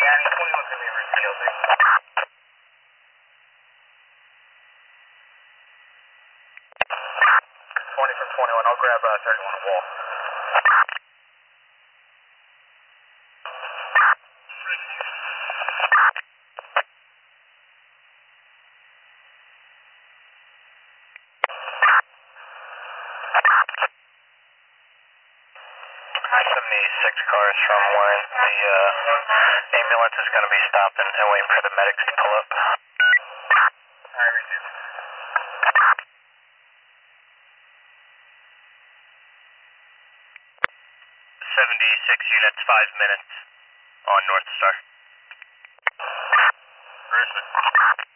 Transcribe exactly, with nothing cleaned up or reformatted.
twenty-one to me, Rick. twenty from twenty-one, I'll grab uh, thirty-one wall. seventy-six cars from where the uh, ambulance is going to be stopping and waiting for the medics to pull up. Alright, Rick. seventy-six units, five minutes on North Star. Where is it?